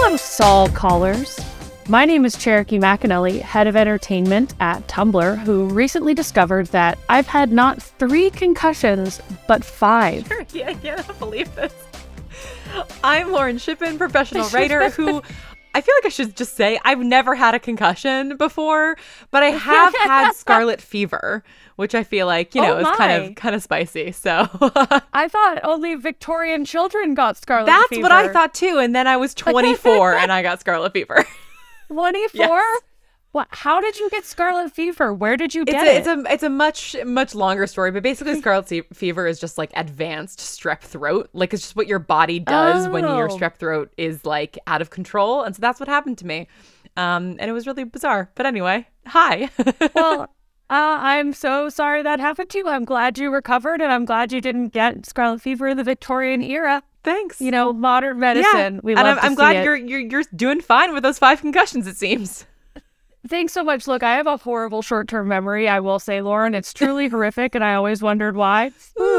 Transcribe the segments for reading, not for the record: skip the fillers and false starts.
Hello, Saul callers. My name is Cherokee McAnally, head of entertainment at Tumblr, who recently discovered that I've had not 3 concussions, but 5. Yeah, I can't believe this. I'm Lauren Shippen, professional writer, who I feel like I should just say I've never had a concussion before, but I have had scarlet fever, which I feel like, is kind of spicy. So I thought only Victorian children got scarlet fever. That's what I thought too. And then I was 24 and I got scarlet fever. 24? Yes. What? How did you get scarlet fever? Where did you get it? It's a much longer story, but basically scarlet fever is just like advanced strep throat. Like it's just what your body does when your strep throat is like out of control, and so that's what happened to me. And it was really bizarre. But anyway, hi. Well, I'm so sorry that happened to you. I'm glad you recovered, and I'm glad you didn't get scarlet fever in the Victorian era. Thanks. Modern medicine. Yeah. I'm glad you're doing fine with those 5 concussions, it seems. Thanks so much. Look, I have a horrible short-term memory, I will say, Lauren. It's truly horrific, and I always wondered why.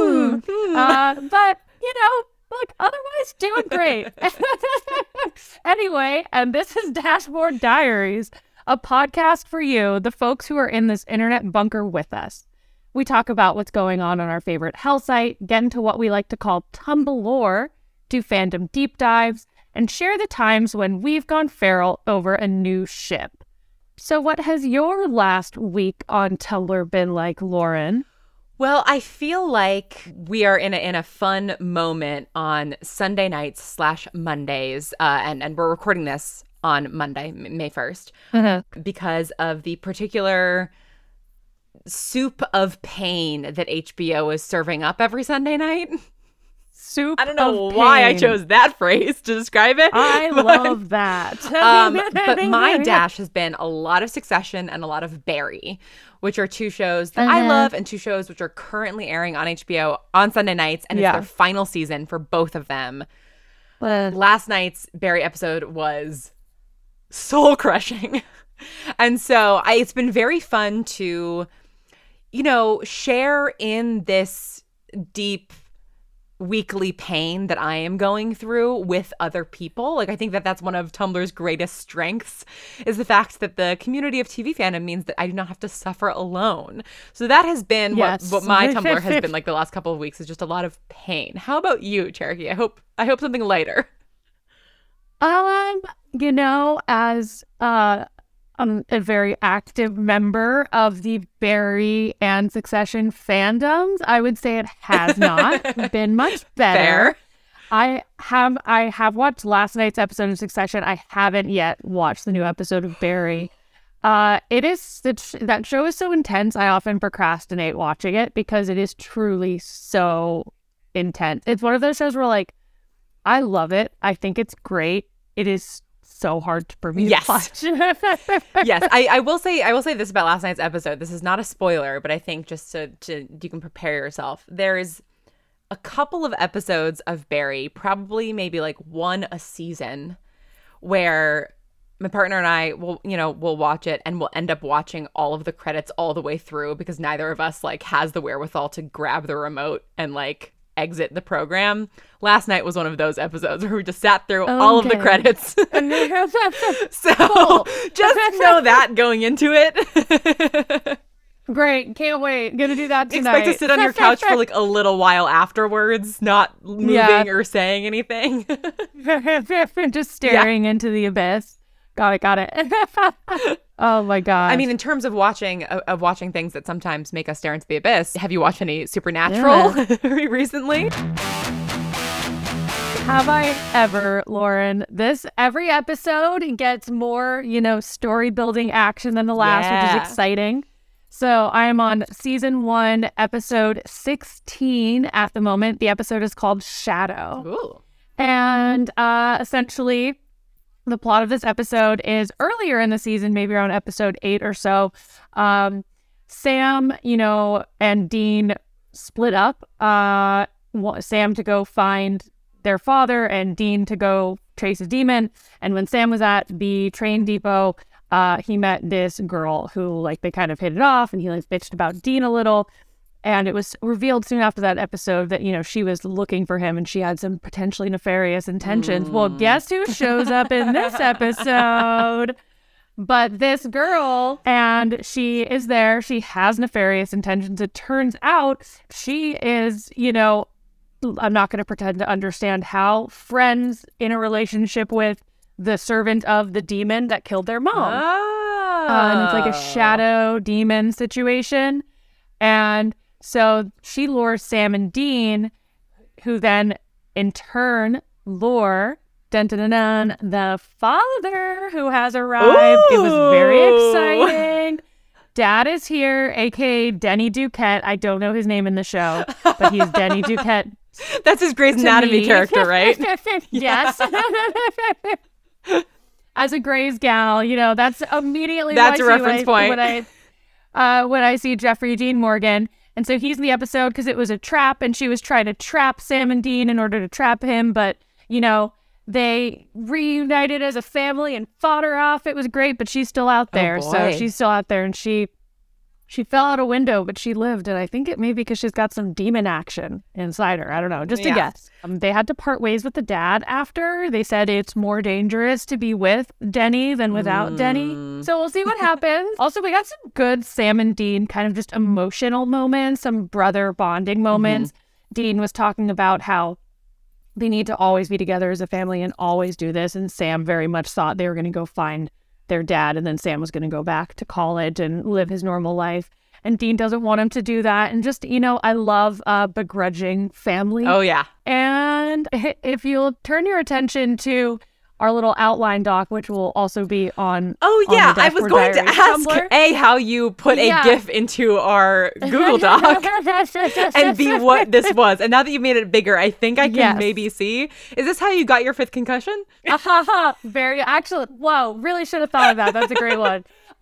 But, look, otherwise doing great. Anyway, and this is Dashboard Diaries, a podcast for you, the folks who are in this internet bunker with us. We talk about what's going on our favorite hell site, get into what we like to call Tumblr, do fandom deep dives, and share the times when we've gone feral over a new ship. So what has your last week on Tumblr been like, Lauren? Well, I feel like we are in a fun moment on Sunday nights / Mondays, and we're recording this on Monday, May 1st, because of the particular soup of pain that HBO is serving up every Sunday night. Soup. I don't know why I chose that phrase to describe it. I love that. But my dash has been a lot of Succession and a lot of Barry, which are 2 shows that I love and 2 shows which are currently airing on HBO on Sunday nights, and it's their final season for both of them. Last night's Barry episode was soul-crushing. And so it's been very fun to, share in this deep weekly pain that I am going through with other people. Like, I think that that's one of Tumblr's greatest strengths, is the fact that the community of TV fandom means that I do not have to suffer alone. So that has been what my Tumblr has been like the last couple of weeks, is just a lot of pain. How about you, Cherokee? I hope something lighter. As a very active member of the Barry and Succession fandoms, I would say it has not been much better. Fair. I have watched last night's episode of Succession. I haven't yet watched the new episode of Barry. That show is so intense, I often procrastinate watching it because it is truly so intense. It's one of those shows where, I love it. I think it's great. It is so hard for me to watch. Yes, I will say this about last night's episode. This is not a spoiler, but I think just to you can prepare yourself. There's a couple of episodes of Barry, probably maybe 1 a season, where my partner and I will watch it, and we'll end up watching all of the credits all the way through because neither of us has the wherewithal to grab the remote and exit the program. Last night was one of those episodes where we just sat through all of the credits. So cool. Just know that going into it. Great. Can't wait. Gonna do that tonight. Expect to sit on your couch for a little while afterwards, not moving or saying anything. Just staring into the abyss. Got it. Oh my god! I mean, in terms of watching things that sometimes make us stare into the abyss, have you watched any Supernatural recently? Have I ever, Lauren? Every episode gets more, story building action than the last, which is exciting. So I am on season 1, episode 16 at the moment. The episode is called Shadow. Ooh. And essentially, the plot of this episode is earlier in the season, maybe around episode 8 or so. Sam, and Dean split up. Sam to go find their father and Dean to go chase a demon. And when Sam was at the train depot, he met this girl who, they kind of hit it off, and he, bitched about Dean a little. And it was revealed soon after that episode that, you know, she was looking for him and she had some potentially nefarious intentions. Well, guess who shows up in this episode? But this girl, and she is there. She has nefarious intentions. It turns out she is, you know, I'm not going to pretend to understand how, friends in a relationship with the servant of the demon that killed their mom. And it's like a shadow demon situation. And so she lures Sam and Dean, who then in turn lure the father who has arrived. Ooh. It was very exciting. Dad is here, aka Denny Duquette. I don't know his name in the show, but he's Denny Duquette. That's his Grey's Anatomy character, right? Yes. As a Grey's gal, you know, that's immediately that's a reference point. When I see Jeffrey Dean Morgan. And so he's in the episode because it was a trap, and she was trying to trap Sam and Dean in order to trap him. But, you know, they reunited as a family and fought her off. It was great, but she's still out there. So she's still out there, and she fell out a window, but she lived. And I think it may be because she's got some demon action inside her. I don't know. Just a guess. They had to part ways with the dad after. They said it's more dangerous to be with Denny than without Denny. So we'll see what happens. Also, we got some good Sam and Dean kind of just emotional moments, some brother bonding moments. Dean was talking about how they need to always be together as a family and always do this. And Sam very much thought they were going to go find their dad, and then Sam was going to go back to college and live his normal life. And Dean doesn't want him to do that. And just, you know, I love a begrudging family. Oh, yeah. And if you'll turn your attention to our little outline doc, which will also be on I was going to ask, A, how you put a GIF into our Google Doc, and B, what this was. And now that you made it bigger, I think I can maybe see. Is this how you got your 5th concussion? Very, actually, whoa, really should have thought of that. That's a great one.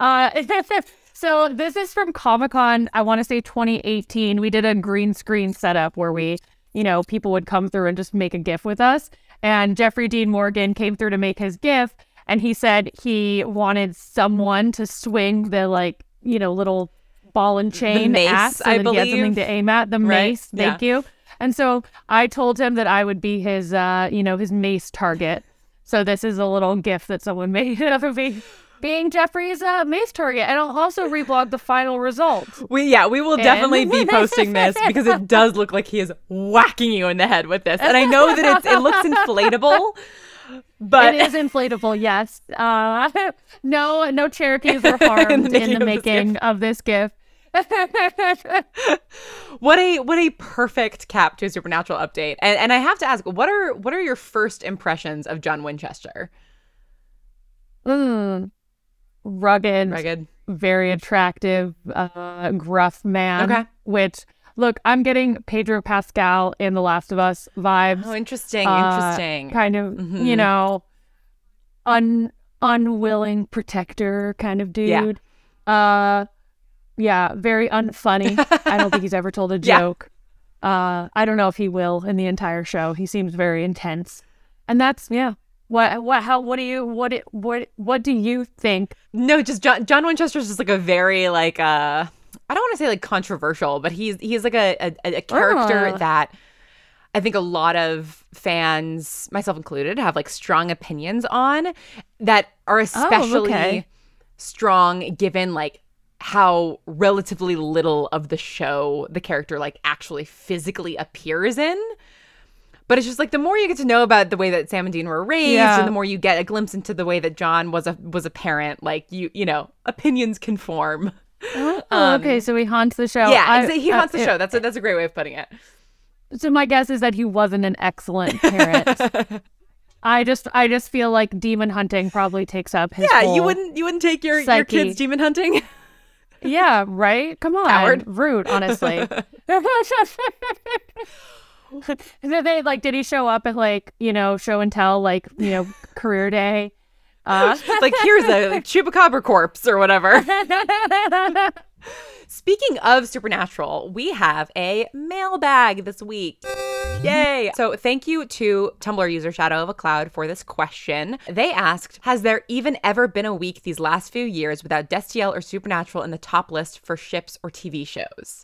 So this is from Comic-Con, I want to say 2018. We did a green screen setup where we, you know, people would come through and just make a GIF with us. And Jeffrey Dean Morgan came through to make his GIF, and he said he wanted someone to swing the, like, you know, little ball and chain mace, at, so I that believe. He had something to aim at. The mace, thank you. And so I told him that I would be his, you know, his mace target. So this is a little GIF that someone made of me being Jeffrey's mace target. And I'll also reblog the final result. We will definitely be posting this because it does look like he is whacking you in the head with this. And I know that it looks inflatable, but it is inflatable, yes. No Cherokees were harmed in the making of this GIF. What a perfect cap to a Supernatural update. And I have to ask, what are your first impressions of John Winchester? Rugged, very attractive, gruff man. Okay. Which, look, I'm getting Pedro Pascal in The Last of Us vibes. Oh, interesting. Kind of, you know, unwilling protector kind of dude. Yeah, very unfunny. I don't think he's ever told a joke. I don't know if he will in the entire show. He seems very intense. And that's, What do you think? No, just John Winchester's just like a very like I don't want to say like controversial, but he's like a character that I think a lot of fans, myself included, have like strong opinions on that are especially strong given like how relatively little of the show the character like actually physically appears in. But it's just like the more you get to know about the way that Sam and Dean were raised, and the more you get a glimpse into the way that John was a parent, like you know, opinions can form. Okay, so he haunts the show. Yeah, he haunts the show. That's a great way of putting it. So my guess is that he wasn't an excellent parent. I just feel like demon hunting probably takes up his whole you wouldn't take your kids demon hunting. Yeah, right. Come on, Coward. Rude, honestly. They like, did he show up at like, you know, show and tell, like, you know, career day? Like, here's a chupacabra corpse or whatever. Speaking of Supernatural, we have a mailbag this week. Yay! So thank you to Tumblr user Shadow of a Cloud for this question. They asked, has there even ever been a week these last few years without Destiel or Supernatural in the top list for ships or TV shows?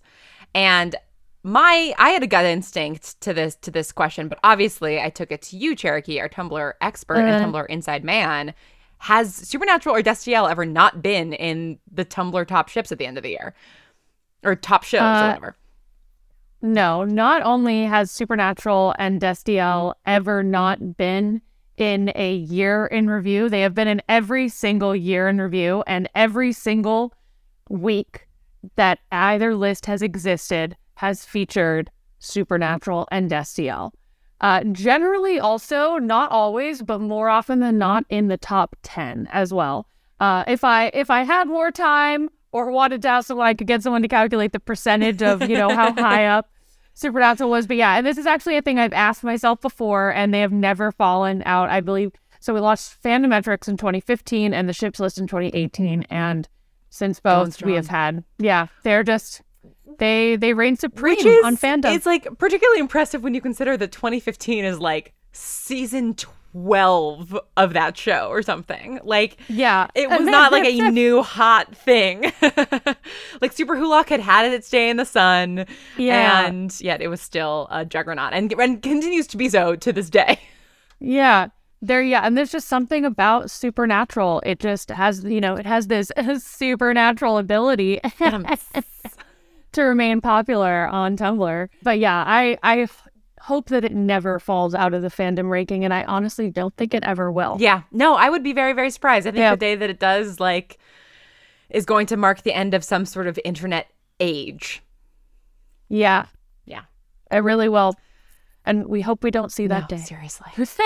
And I had a gut instinct to this question, but obviously I took it to you, Cherokee, our Tumblr expert and Tumblr inside man. Has Supernatural or Destiel ever not been in the Tumblr top ships at the end of the year? Or top shows or whatever? No, not only has Supernatural and Destiel ever not been in a year in review, they have been in every single year in review, and every single week that either list has existed has featured Supernatural and Destiel. Generally also, not always, but more often than not in the top 10 as well. If I had more time or wanted to ask someone, I could get someone to calculate the percentage of, how high up Supernatural was. But yeah, and this is actually a thing I've asked myself before, and they have never fallen out, I believe. So we launched Fandometrics in 2015 and the ships list in 2018. And since both, we have had, they're just... They reign supreme on fandom. It's like particularly impressive when you consider that 2015 is like season 12 of that show or something. Like, it was not like a new hot thing. Like Super Hulock had its day in the sun. Yeah. And yet it was still a juggernaut and continues to be so to this day. Yeah. And there's just something about Supernatural. It just has, it has this supernatural ability to remain popular on Tumblr. But yeah, I hope that it never falls out of the fandom ranking, and I honestly don't think it ever will. Yeah. No, I would be very, very surprised. I think the day that it does, is going to mark the end of some sort of internet age. Yeah. Yeah. It really will. And we hope we don't see that day. Seriously.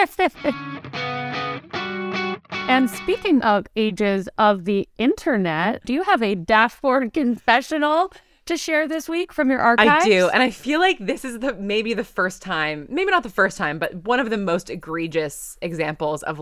And speaking of ages of the internet, do you have a dashboard confessional to share this week from your archives? I do. And I feel like this is maybe the first time, maybe not the first time, but one of the most egregious examples of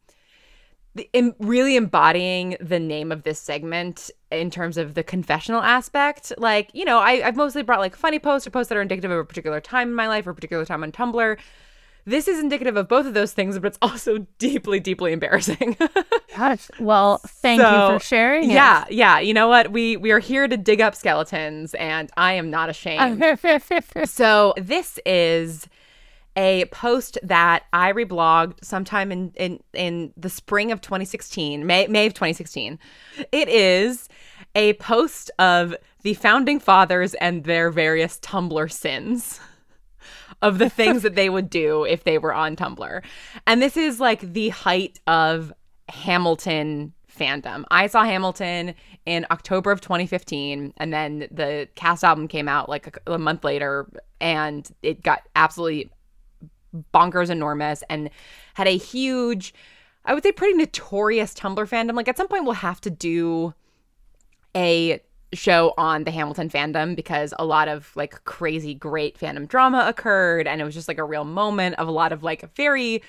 really embodying the name of this segment in terms of the confessional aspect. I've mostly brought funny posts or posts that are indicative of a particular time in my life or a particular time on Tumblr. This is indicative of both of those things, but it's also deeply, deeply embarrassing. Gosh, well, thank you for sharing it. Yeah. You know what? We are here to dig up skeletons, and I am not ashamed. So this is a post that I reblogged sometime in the spring of 2016, May of 2016. It is a post of the founding fathers and their various Tumblr sins. Of the things that they would do if they were on Tumblr. And this is the height of Hamilton fandom. I saw Hamilton in October of 2015, and then the cast album came out a month later, and it got absolutely bonkers enormous and had a huge, I would say pretty notorious Tumblr fandom. At some point we'll have to do a show on the Hamilton fandom because a lot of crazy great fandom drama occurred, and it was just a real moment of a lot of very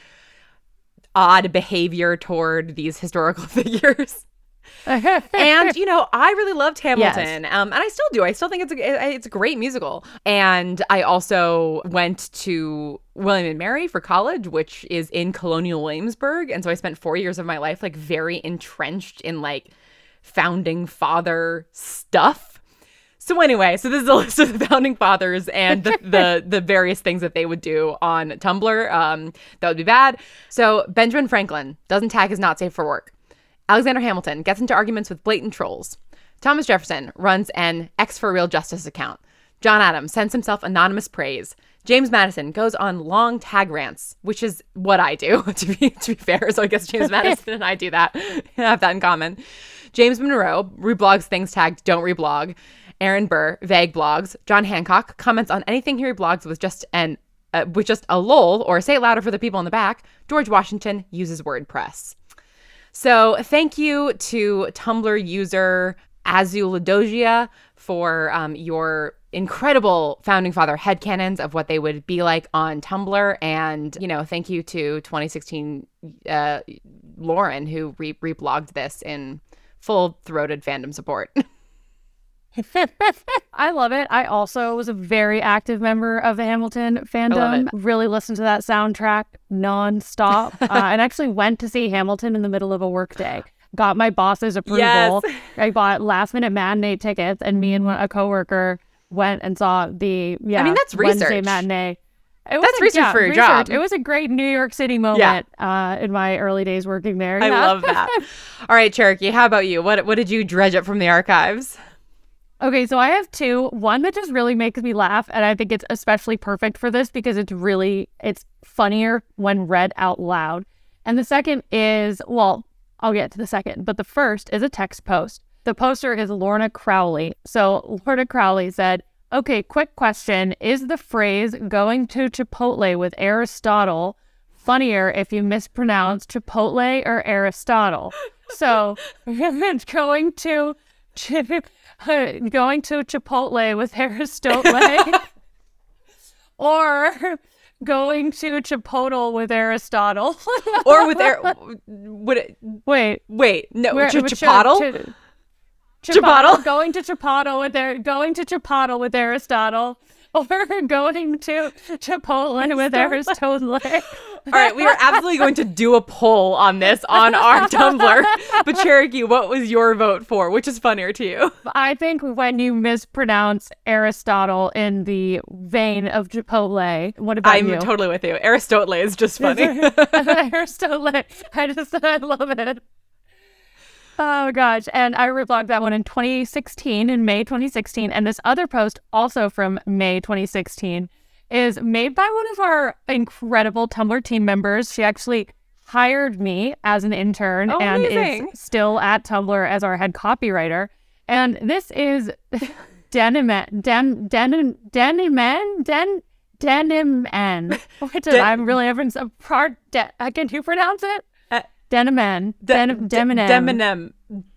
odd behavior toward these historical figures. And I really loved Hamilton. Yes. And I still do. I still think it's a great musical. And I also went to William and Mary for college, which is in Colonial Williamsburg, and so I spent 4 years of my life very entrenched in founding father stuff. So anyway, this is a list of the founding fathers and the various things that they would do on Tumblr that would be bad. So Benjamin Franklin doesn't tag as not safe for work. Alexander Hamilton gets into arguments with blatant trolls. Thomas Jefferson runs an X for Real Justice account. John Adams sends himself anonymous praise. James Madison goes on long tag rants, which is what I do, to be fair. So I guess James Madison and I do that. Have that in common. James Monroe reblogs things tagged don't reblog. Aaron Burr vague blogs. John Hancock comments on anything he reblogs with just a lol or say it louder for the people in the back. George Washington uses WordPress. So thank you to Tumblr user Azuladogia for your incredible founding father headcanons of what they would be like on Tumblr. And, thank you to 2016 Lauren, who reblogged this in full-throated fandom support. I love it. I also was a very active member of the Hamilton fandom. Really listened to that soundtrack nonstop. And actually went to see Hamilton in the middle of a workday. Got my boss's approval. Yes. I bought last-minute matinee tickets, and me and a coworker went and saw the I mean, that's research. Wednesday matinee. That's research for your job. It was a great New York City moment in my early days working there. I love that. All right, Cherokee, how about you? What did you dredge up from the archives? Okay, so I have two. One that just really makes me laugh, and I think it's especially perfect for this because it's funnier when read out loud. And the second is, well, I'll get to the second, but the first is a text post. The poster is Lorna Crowley. So Lorna Crowley said, okay, quick question. Is the phrase going to Chipotle with Aristotle funnier if you mispronounce Chipotle or Aristotle? So going to Chipotle with Aristotle or going to Chipotle with Aristotle or with wait no Chipotle Chipotle going to Chipotle with Aristotle or going to Chipotle with Aristotle. All right, we are absolutely going to do a poll on this on our Tumblr. But Cherokee, what was your vote for? Which is funnier to you? I think when you mispronounce Aristotle in the vein of Chipotle. What about you? I'm totally with you. Aristotle is just funny. Aristotle. I love it. Oh, gosh. And I reblogged that one in May 2016. And this other post, also from May 2016, is made by one of our incredible Tumblr team members. She actually hired me as an intern and is still at Tumblr as our head copywriter. And this is Denim N. I'm really having some part. Can you pronounce it? Denim. Denim.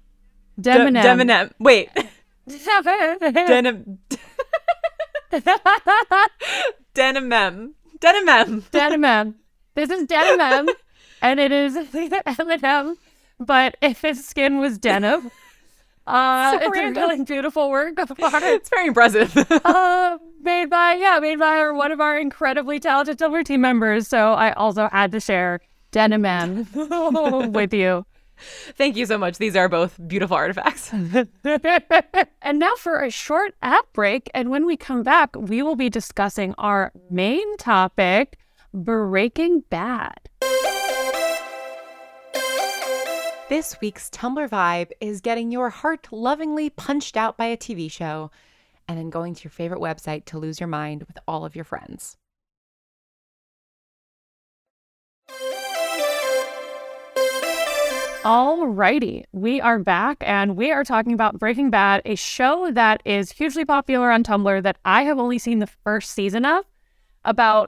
Wait. Denim. Denim. This is Denim, and it is M&M, but if his skin was denim. It's a really beautiful work of art. It's very impressive. Made by one of our incredibly talented Tumblr team members. So I also had to share Denim with you. Thank you so much. These are both beautiful artifacts. And now for a short app break. And when we come back, we will be discussing our main topic, Breaking Bad. This week's Tumblr vibe is getting your heart lovingly punched out by a TV show and then going to your favorite website to lose your mind with all of your friends. Alrighty, we are back and we are talking about Breaking Bad, a show that is hugely popular on Tumblr that I have only seen the first season of about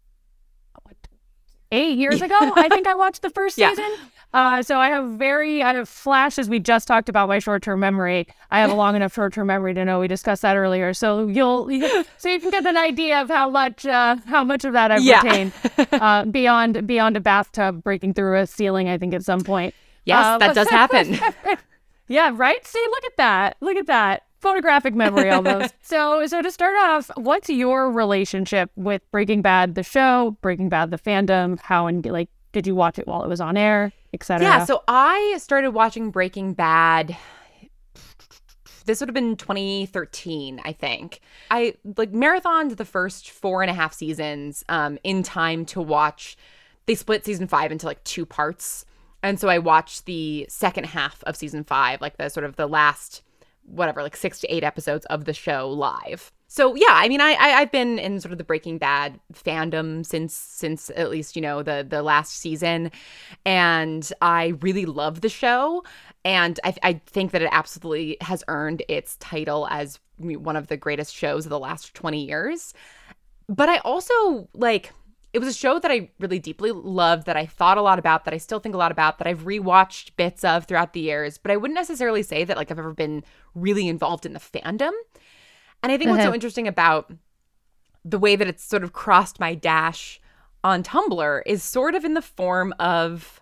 8 years ago. I think I watched the first season. So I have flashes. We just talked about my short-term memory. I have a long enough short-term memory to know we discussed that earlier. So you can get an idea of how much of that I've retained beyond a bathtub breaking through a ceiling, I think at some point. Yes, that does happen. Yeah, right? See, look at that. Photographic memory almost. So to start off, what's your relationship with Breaking Bad, the show, Breaking Bad, the fandom? How and did you watch it while it was on air, etc.? Yeah, so I started watching Breaking Bad. This would have been 2013, I think. I marathoned the first 4.5 seasons in time to watch. They split season 5 into 2 parts. And so I watched the second half of season 5, the sort of the last, 6 to 8 episodes of the show live. So yeah, I mean, I've been in sort of the Breaking Bad fandom since at least, the last season. And I really love the show. And I think that it absolutely has earned its title as one of the greatest shows of the last 20 years. But I also it was a show that I really deeply loved, that I thought a lot about, that I still think a lot about, that I've rewatched bits of throughout the years. But I wouldn't necessarily say that I've ever been really involved in the fandom. And I think what's so interesting about the way that it's sort of crossed my dash on Tumblr is sort of in the form of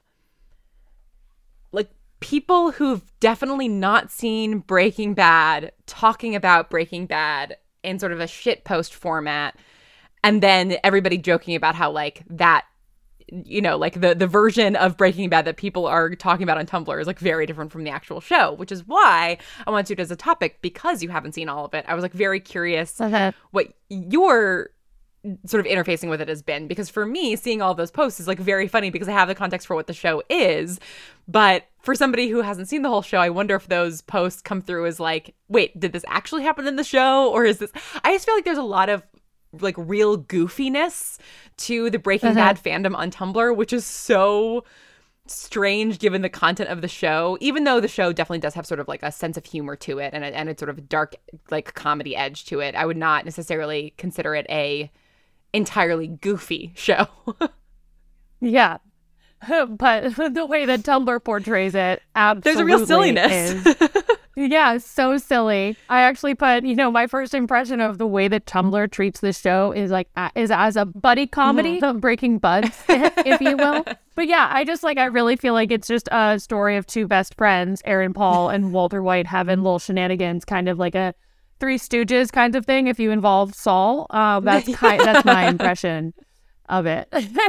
people who've definitely not seen Breaking Bad talking about Breaking Bad in sort of a shitpost format. And then everybody joking about how that you know, like the version of Breaking Bad that people are talking about on Tumblr is like very different from the actual show, which is why I wanted to do it as a topic, because you haven't seen all of it. I was like very curious what your sort of interfacing with it has been, because for me, seeing all those posts is like very funny because I have the context for what the show is. But for somebody who hasn't seen the whole show, I wonder if those posts come through as like, wait, did this actually happen in the show? Or is this, I just feel like there's a lot of like real goofiness to the Breaking Bad fandom on Tumblr, which is so strange given the content of the show, even though the show definitely does have sort of like a sense of humor to it and it's sort of a dark like comedy edge to it. I would not necessarily consider it a entirely goofy show. Yeah. But the way that Tumblr portrays it, absolutely there's a real silliness. Yeah, so silly. I actually put, you know, my first impression of the way that Tumblr treats this show is like is as a buddy comedy, Breaking Buds, if you will. But yeah, I really feel like it's just a story of two best friends, Aaron Paul and Walter White, having little shenanigans, kind of like a Three Stooges kind of thing if you involve Saul. That's my impression of it.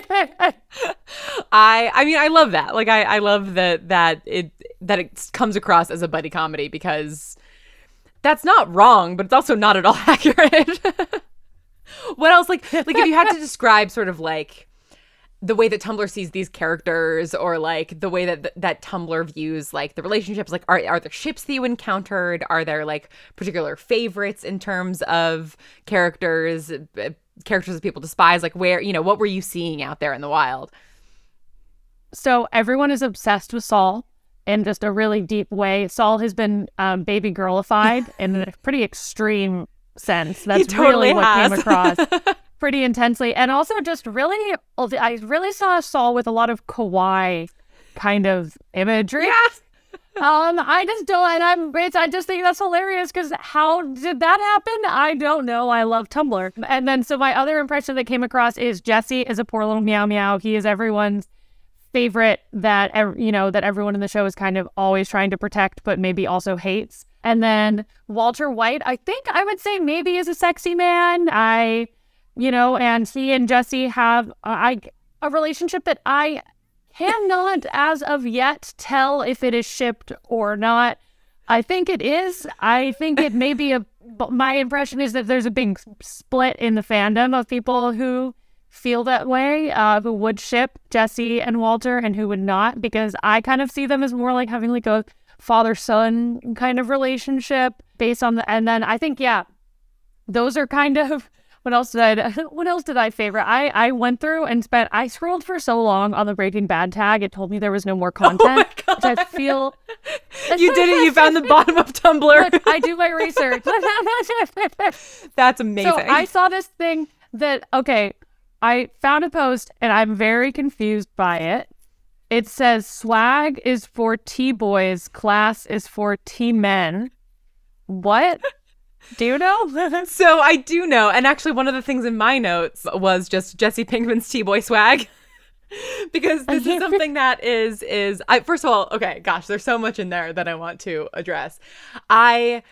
I mean, I love that. Like, I love that it comes across as a buddy comedy, because that's not wrong, but it's also not at all accurate. What else? Like if you had to describe sort of like the way that Tumblr sees these characters, or like the way that Tumblr views like the relationships, like are there ships that you encountered? Are there like particular favorites in terms of characters that people despise? Like where, you know, what were you seeing out there in the wild? So everyone is obsessed with Saul in just a really deep way. Saul has been baby girlified in a pretty extreme sense. That's totally what came across pretty intensely. And also just really, I really saw Saul with a lot of kawaii kind of imagery. Yes. I just think that's hilarious, because how did that happen? I don't know. I love Tumblr. And then so my other impression that came across is Jesse is a poor little meow meow. He is everyone's favorite that everyone in the show is kind of always trying to protect, but maybe also hates. And then Walter White, I think I would say maybe is a sexy man. And he and Jesse have a relationship that I cannot as of yet tell if it is shipped or not. I think it is. I think it may be my impression is that there's a big split in the fandom of people who feel that way, who would ship Jesse and Walter and who would not, because I kind of see them as more like having like a father-son kind of relationship based on and then I think, yeah, those are kind of, what else did I favorite? I went through and I scrolled for so long on the Breaking Bad tag, it told me there was no more content. Oh my God. Which I feel... You did it. You found the bottom of Tumblr. Look, I do my research. That's amazing. So I saw this thing that, okay, I found a post and I'm very confused by it. It says swag is for T-boys, class is for T-men. What? Do you know? So I do know. And actually one of the things in my notes was just Jesse Pinkman's T-boy swag. Because this is something that is first of all, okay, gosh, there's so much in there that I want to address. I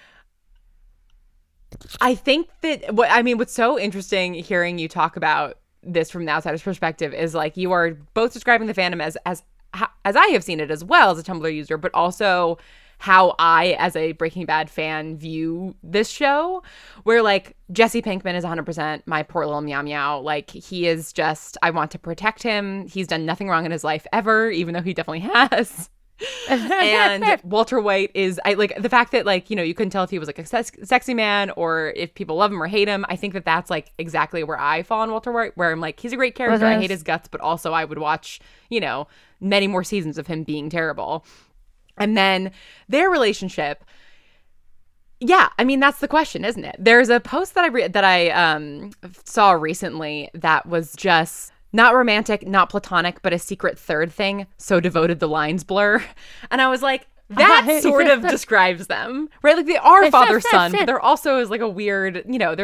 think that what's so interesting hearing you talk about this from the outsider's perspective is like you are both describing the fandom as I have seen it as well as a Tumblr user, but also how I, as a Breaking Bad fan, view this show, where like Jesse Pinkman is 100% my poor little meow meow. Like he is just, I want to protect him. He's done nothing wrong in his life ever, even though he definitely has. And Walter White is, I like the fact that like, you know, you couldn't tell if he was like a sexy man or if people love him or hate him. I think that that's like exactly where I fall on Walter White, where I'm like, he's a great character. I hate his guts, but also I would watch, you know, many more seasons of him being terrible. And then their relationship, yeah, I mean, that's the question, isn't it? There's a post that I saw recently that was just not romantic, not platonic, but a secret third thing. So devoted the lines blur. And I was like, that sort of describes them, right? Like they are father-son, but there also is like a weird, you know,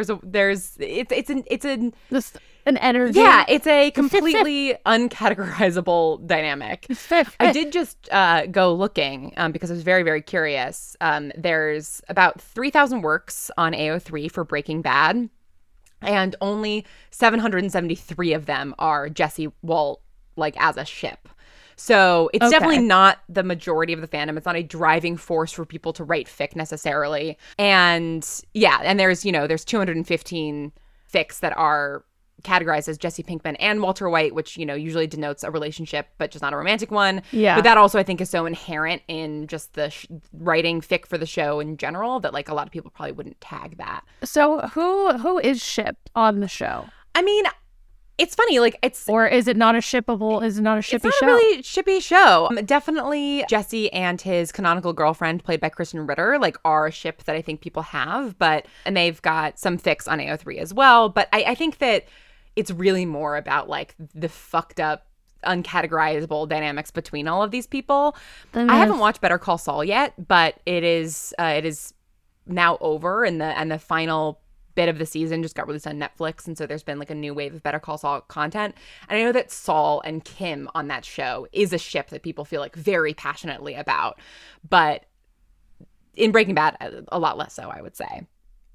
it's an energy. Yeah, it's a completely uncategorizable dynamic. I did just go looking because I was very, very curious. There's about 3,000 works on AO3 for Breaking Bad, and only 773 of them are Jesse, Walt, like as a ship. So it's definitely not the majority of the fandom. It's not a driving force for people to write fic necessarily. And yeah, and there's 215 fics that are categorized as Jesse Pinkman and Walter White, which, usually denotes a relationship, but just not a romantic one. Yeah. But that also, I think, is so inherent in just the writing fic for the show in general that, like, a lot of people probably wouldn't tag that. So who is shipped on the show? I mean, it's funny, like, or is it not a shippable? Is it not a shippy show? It's not a really shippy show. Definitely Jesse and his canonical girlfriend, played by Kristen Ritter, like, are a ship that I think people have, and they've got some fics on AO3 as well. But I think that it's really more about, like, the fucked up, uncategorizable dynamics between all of these people. I haven't watched Better Call Saul yet, but it is now over, and the final bit of the season just got released on Netflix, and so there's been like a new wave of Better Call Saul content. And I know that Saul and Kim on that show is a ship that people feel like very passionately about, but in Breaking Bad, a lot less so, I would say.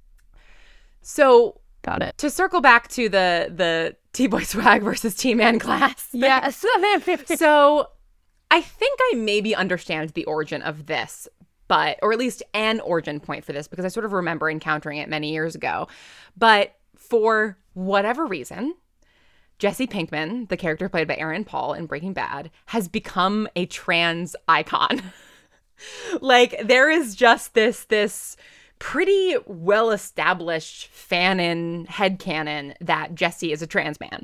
So got it. To circle back to the T-Boy swag versus T-Man class. Yes. So I think I maybe understand the origin of this, or at least an origin point for this, because I sort of remember encountering it many years ago. But for whatever reason, Jesse Pinkman, the character played by Aaron Paul in Breaking Bad, has become a trans icon. Like, there is just this pretty well-established headcanon that Jesse is a trans man.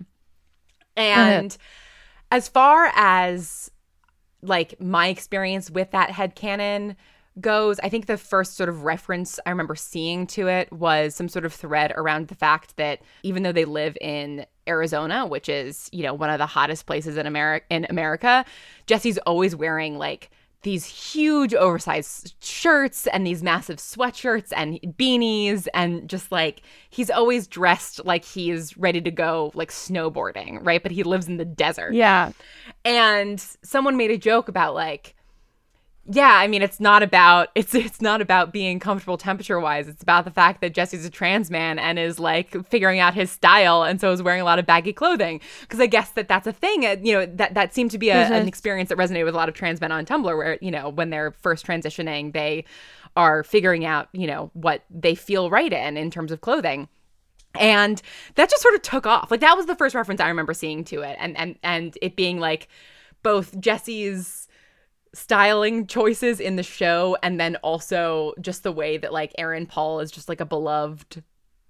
And as far as, like, my experience with that headcanon goes, I think the first sort of reference I remember seeing to it was some sort of thread around the fact that even though they live in Arizona, which is, one of the hottest places in America, Jesse's always wearing, like, these huge oversized shirts and these massive sweatshirts and beanies, and just, like, he's always dressed like he's ready to go, like, snowboarding, right? But he lives in the desert. Yeah. And someone made a joke about, like, yeah, I mean, it's not about being comfortable temperature-wise. It's about the fact that Jesse's a trans man and is, like, figuring out his style, and so is wearing a lot of baggy clothing. Because I guess that's a thing. That seemed to be an experience that resonated with a lot of trans men on Tumblr, where, when they're first transitioning, they are figuring out, what they feel right in terms of clothing. And that just sort of took off. Like, that was the first reference I remember seeing to it. And it being, like, both Jesse's styling choices in the show, and then also just the way that, like, Aaron Paul is just, like, a beloved,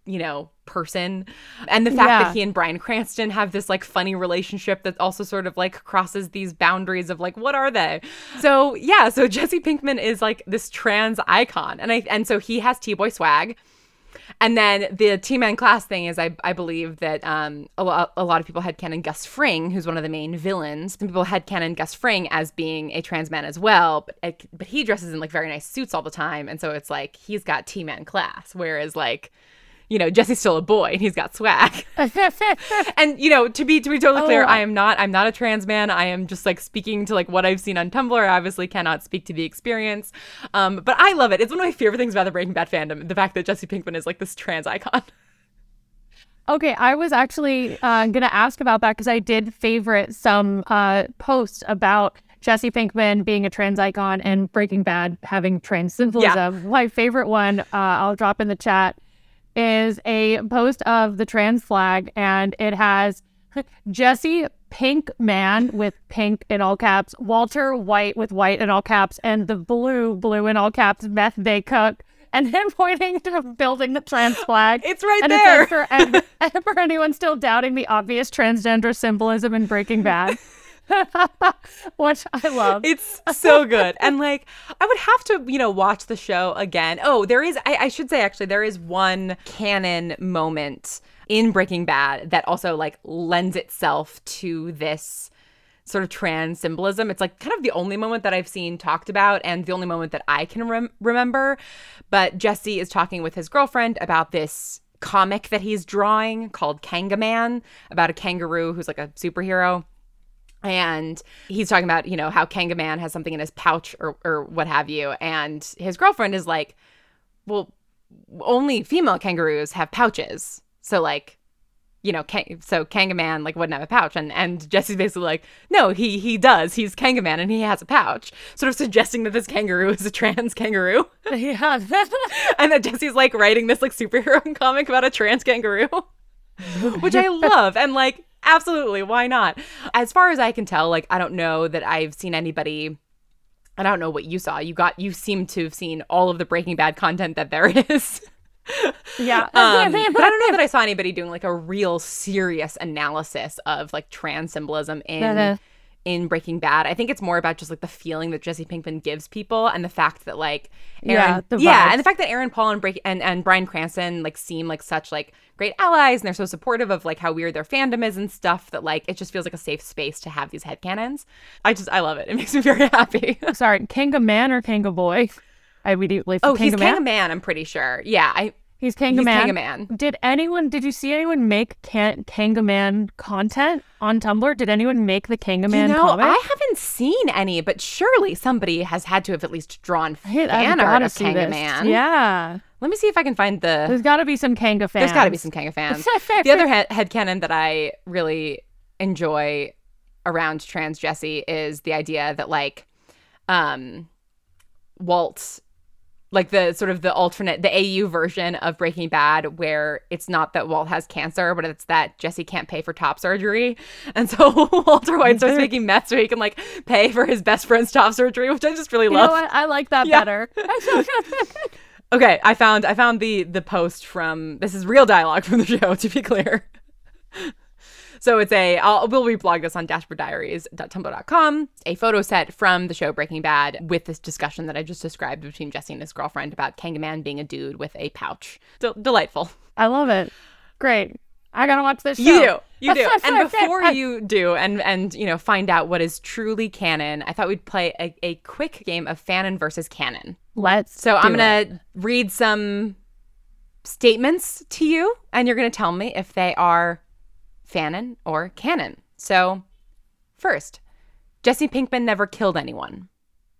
person, and the fact that he and Bryan Cranston have this, like, funny relationship that also sort of, like, crosses these boundaries of, like, what are they? So Jesse Pinkman is, like, this trans icon, and so he has T-Boy swag. And then the T-Man class thing is, I believe that a lot of people headcanon Gus Fring, who's one of the main villains. Some people headcanon Gus Fring as being a trans man as well, but he dresses in, like, very nice suits all the time, and so it's like he's got T-Man class, whereas, like, Jesse's still a boy and he's got swag. And, to be totally clear, I'm not a trans man. I am just, like, speaking to, like, what I've seen on Tumblr. I obviously cannot speak to the experience. But I love it. It's one of my favorite things about the Breaking Bad fandom, the fact that Jesse Pinkman is, like, this trans icon. Okay, I was actually going to ask about that because I did favorite some posts about Jesse Pinkman being a trans icon and Breaking Bad having trans symbolism. Yeah. My favorite one, I'll drop in the chat, is a post of the trans flag, and it has Jesse Pinkman with pink in all caps, Walter White with white in all caps, and the blue in all caps meth they cook, and him pointing to building the trans flag. It's right and there. It says for anyone still doubting the obvious transgender symbolism in Breaking Bad. Which I love. It's so good. And, like, I would have to, watch the show again. Oh, there is, I should say, actually, there is one canon moment in Breaking Bad that also, like, lends itself to this sort of trans symbolism. It's, like, kind of the only moment that I've seen talked about, and the only moment that I can remember. But Jesse is talking with his girlfriend about this comic that he's drawing called Kangaman, about a kangaroo who's, like, a superhero. And he's talking about, how Kangaman has something in his pouch or what have you. And his girlfriend is like, well, only female kangaroos have pouches. So, like, so Kangaman like wouldn't have a pouch, and Jesse's basically like, no, he does. He's Kangaman and he has a pouch, sort of suggesting that this kangaroo is a trans kangaroo. Yeah. And that Jesse's like writing this like superhero comic about a trans kangaroo, which I love. And like, absolutely, why not? As far as I can tell, like, I don't know that I've seen anybody. I don't know what you saw. You seem to have seen all of the Breaking Bad content that there is. Yeah. But I don't know that I saw anybody doing like a real serious analysis of like trans symbolism in Breaking Bad. I think it's more about just like the feeling that Jesse Pinkman gives people, and the fact that like Aaron, and the fact that Aaron Paul and Bryan Cranston like seem like such like great allies, and they're so supportive of like how weird their fandom is and stuff, that like it just feels like a safe space to have these headcanons. I love it. It makes me very happy. Sorry, Kangaman or Kangaboy? I immediately. He's Kangaman, I'm pretty sure. Yeah, He's Kangaman. He's Kangaman. Did you see anyone make Kangaman content on Tumblr? Did anyone make the Kangaman comic? I haven't seen any, but surely somebody has had to have at least drawn fan art of Kangaman. Yeah. Let me see if I can find There's got to be some Kanga fans. There's got to be some Kanga fans. The other headcanon that I really enjoy around trans Jesse is the idea that like Walt, like the sort of the alternate, the AU version of Breaking Bad, where it's not that Walt has cancer, but it's that Jesse can't pay for top surgery. And so Walter White starts making meth so he can like pay for his best friend's top surgery, which I just really love. You know what? I like that better. Okay, I found the post from, this is real dialogue from the show, to be clear. So it's we'll reblog this on dashboarddiaries.tumblr.com, a photo set from the show Breaking Bad with this discussion that I just described between Jesse and his girlfriend about Kangaman being a dude with a pouch. Delightful. I love it. Great. I gotta watch this show. You do. And before you do and find out what is truly canon, I thought we'd play a quick game of Fanon versus Canon. I'm gonna read some statements to you, and you're gonna tell me if they are Fanon or canon. So, first, Jesse Pinkman never killed anyone.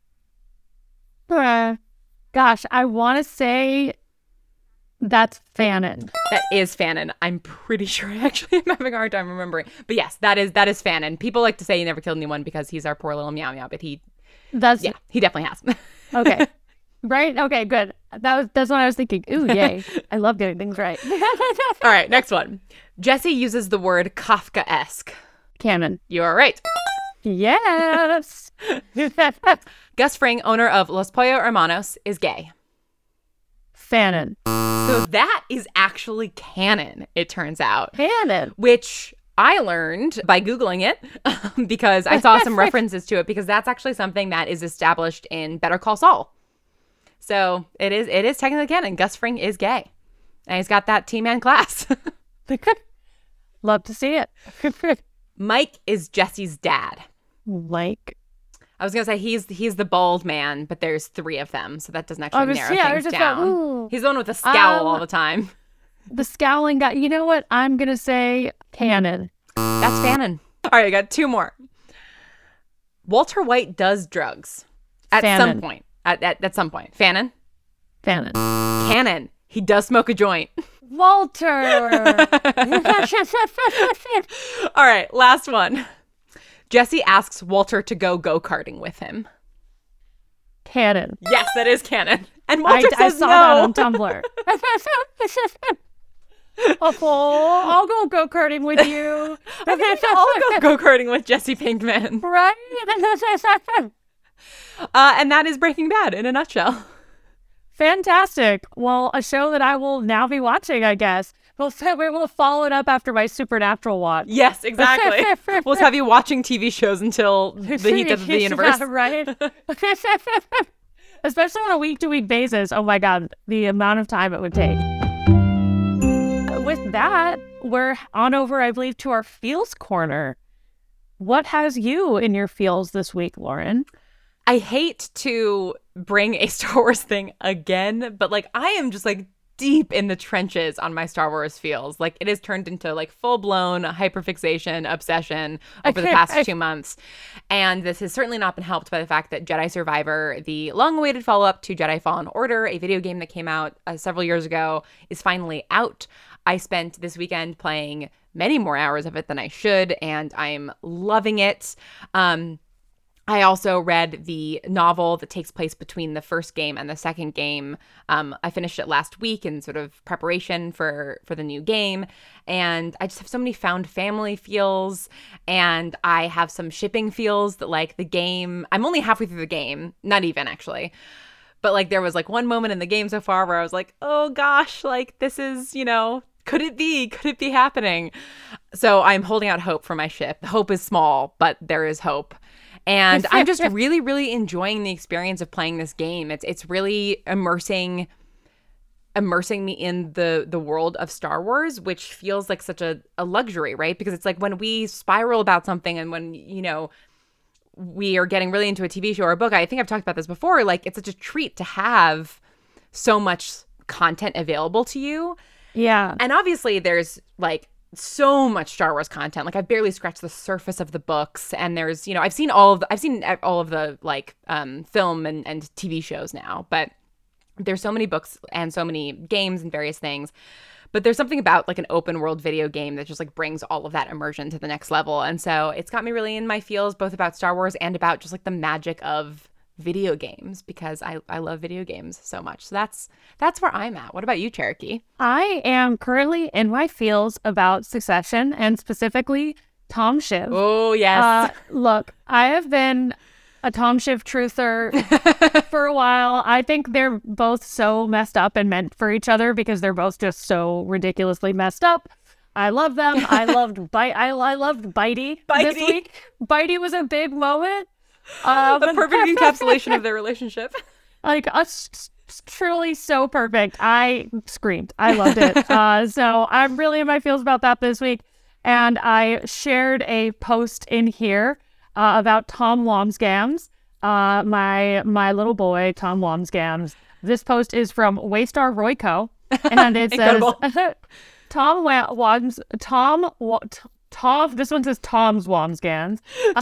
Gosh, I want to say that's Fanon. That is Fanon. I'm pretty sure. Actually, I'm having a hard time remembering. But yes, that is Fanon. People like to say he never killed anyone because he's our poor little meow meow, but he definitely has. Okay. Right? Okay, good. That's what I was thinking. Ooh, yay. I love getting things right. All right, next one. Jesse uses the word Kafka-esque. Canon. You are right. Yes. Gus Fring, owner of Los Pollo Hermanos, is gay. Fanon. So that is actually canon, it turns out. Canon. Which I learned by Googling it because I saw some references to it, because that's actually something that is established in Better Call Saul. So it is technically canon. Gus Fring is gay. And he's got that T-man class. Love to see it. Mike is Jesse's dad. Mike. I was going to say he's the bald man, but there's 3 of them. So that doesn't actually narrow things down. He's the one with the scowl all the time. The scowling guy. You know what? I'm going to say canon. That's Fanon. All right, I got 2 more. Walter White does drugs. At some point. At some point. Fanon? Fanon. Canon. He does smoke a joint. Walter! All right, last one. Jesse asks Walter to go-karting with him. Canon. Yes, that is canon. And Walter says I saw that on Tumblr. I'll go go-karting with you. I'll go go-karting with Jesse Pinkman. Right? And that is Breaking Bad in a nutshell. Fantastic. Well, a show that I will now be watching, I guess. We'll follow it up after my Supernatural watch. Yes, exactly. We'll have you watching TV shows until the heat of the universe. Yeah, right? Especially on a week-to-week basis. Oh my God, the amount of time it would take. With that, we're on over, I believe, to our Feels Corner. What has you in your feels this week, Lauren? I hate to bring a Star Wars thing again, but like I am just like deep in the trenches on my Star Wars feels. Like it has turned into like full-blown hyperfixation obsession over the past 2 months. And this has certainly not been helped by the fact that Jedi Survivor, the long-awaited follow-up to Jedi Fallen Order, a video game that came out several years ago, is finally out. I spent this weekend playing many more hours of it than I should, and I'm loving it. I also read the novel that takes place between the first game and the second game. I finished it last week in sort of preparation for the new game. And I just have so many found family feels. And I have some shipping feels that like the game, I'm only halfway through the game, not even actually. But like there was like one moment in the game so far where I was like, oh gosh, like this is, could it be happening? So I'm holding out hope for my ship. Hope is small, but there is hope. And I'm just really, really enjoying the experience of playing this game. It's really immersing me in the world of Star Wars, which feels like such a luxury, right? Because it's like when we spiral about something and when, we are getting really into a TV show or a book, I think I've talked about this before, like it's such a treat to have so much content available to you. Yeah. And obviously there's like so much Star Wars content. Like I've barely scratched the surface of the books, and there's I've seen all of the like film and TV shows now, but there's so many books and so many games and various things. But there's something about like an open world video game that just like brings all of that immersion to the next level. And so it's got me really in my feels, both about Star Wars and about just like the magic of video games, because I love video games so much. So that's where I'm at. What about you, Cherokee? I am currently in my feels about Succession, and specifically Tom Shiv. Oh, yes. Look, I have been a Tom Shiv truther for a while. I think they're both so messed up and meant for each other because they're both just so ridiculously messed up. I love them. I loved Bitey this week. Bitey was a big moment. The perfect encapsulation of their relationship. Like, truly so perfect. I screamed. I loved it. So I'm really in my feels about that this week. And I shared a post in here about Tom Wambsgans, my little boy, Tom Wambsgans. This post is from Waystar Royco, and it says, Tom, this one says Tom's Wambsgans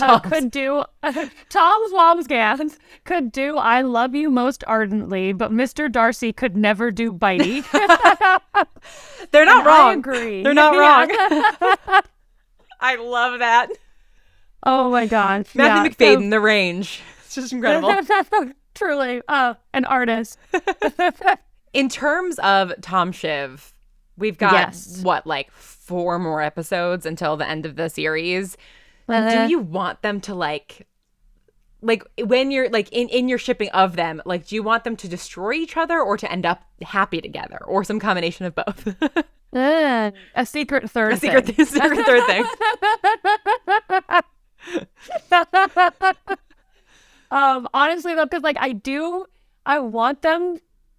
Tom's Wambsgans could do I love you most ardently, but Mr. Darcy could never do Bitey. They're not wrong. I agree. They're not wrong. I love that. Oh my God. Matthew McFadden, The Range. It's just incredible. Truly, an artist. In terms of Tom Shiv, we've got like 4 more episodes until the end of the series. Do you want them to like when you're like in your shipping of them, like do you want them to destroy each other or to end up happy together, or some combination of both? A secret third thing. Secret third thing. Honestly though, because like I want them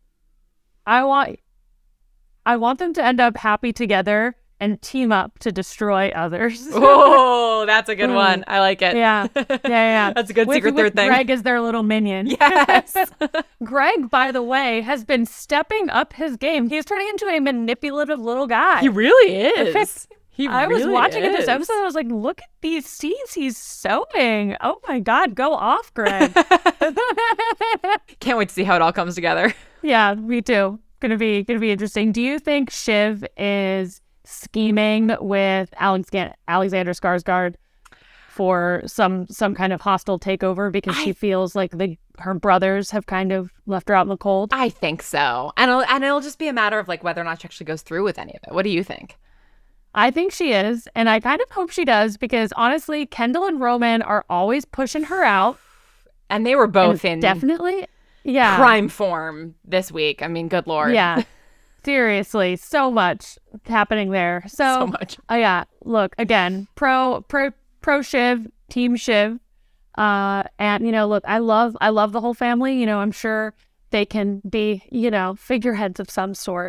to end up happy together and team up to destroy others. Oh, that's a good one. I like it. Yeah. That's a good secret third thing. Greg is their little minion. Yes. Greg, by the way, has been stepping up his game. He's turning into a manipulative little guy. He really is. I was watching this episode. I was like, look at these seeds he's sewing. Oh my God, go off, Greg. Can't wait to see how it all comes together. Yeah, me too. Gonna be interesting. Do you think Shiv is scheming with Alexander Skarsgård for some kind of hostile takeover because she feels like her brothers have kind of left her out in the cold? I think so, and it'll just be a matter of like whether or not she actually goes through with any of it. What do you think? I think she is, and I kind of hope she does, because honestly, Kendall and Roman are always pushing her out, and they were both in definitely prime form this week. I mean, good Lord. Yeah. Seriously, so much happening there. So much. Yeah. Look, again, pro Shiv, team Shiv. And look, I love the whole family. I'm sure they can be, figureheads of some sort.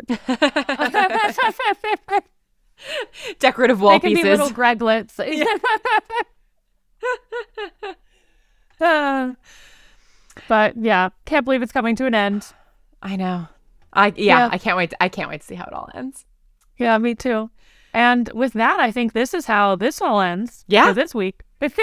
Decorative wall pieces. They can be little Greglets. But yeah, can't believe it's coming to an end. I know. I can't wait. I can't wait to see how it all ends. Yeah, me too. And with that, I think this is how this all ends. Yeah. For this week.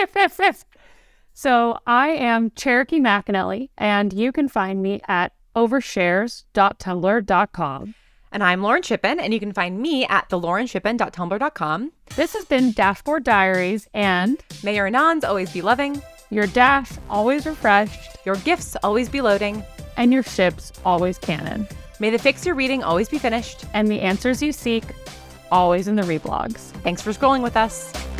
So I am Cherokee McAnally, and you can find me at overshares.tumblr.com. And I'm Lauren Shippen, and you can find me at theLaurenShippen.tumblr.com. This has been Dashboard Diaries, and may your anons always be loving, your dash always refreshed, your gifts always be loading, and your ships always canon. May the fics you're reading always be finished, and the answers you seek always in the reblogs. Thanks for scrolling with us.